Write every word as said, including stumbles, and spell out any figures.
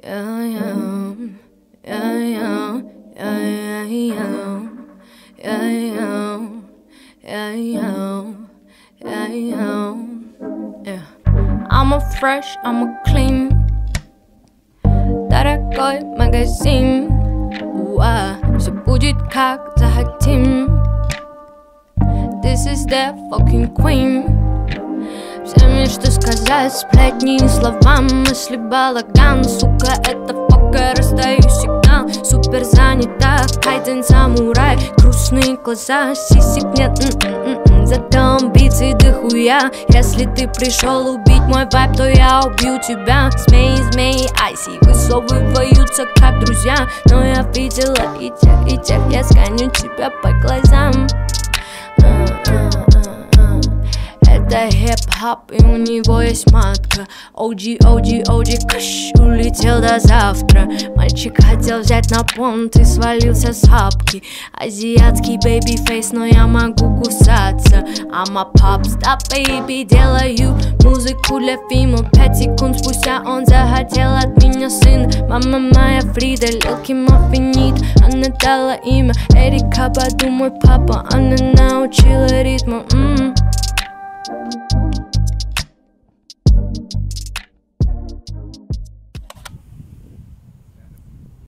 Yeah, yeah, yeah, yeah, yeah, yeah, yeah, yeah, yeah, yeah, yeah, yeah. I'm a fresh, I'm a clean, дорогой магазин. Уа, все будет как захотим. This is the fucking queen. Всем есть что сказать, сплетни словам. Мысли балаган, сука, это фока, раздаю сигнал. Супер занята, кайден самурай. Грустные глаза, сисек нет, м-м-м-м. Зато амбиции дохуя. Если ты пришел убить мой вайб, то я убью тебя. Змеи, змеи, айси высовываются как друзья. Но я видела и тех, и тех. Я сканю тебя по глазам. Это хип-хоп, и у него есть матка. Оджи, оджи, оджи, каш, улетел до завтра. Мальчик хотел взять на понт и свалился с хапки. Азиатский бэйби-фейс, но я могу кусаться. I'm a pop-star, baby, делаю музыку для фильма. Пять секунд спустя он захотел от меня сын. Мама моя Фрида, лилки маффинит. Она дала имя Эрика, Баду мой папа. Она научила ритму. м-м.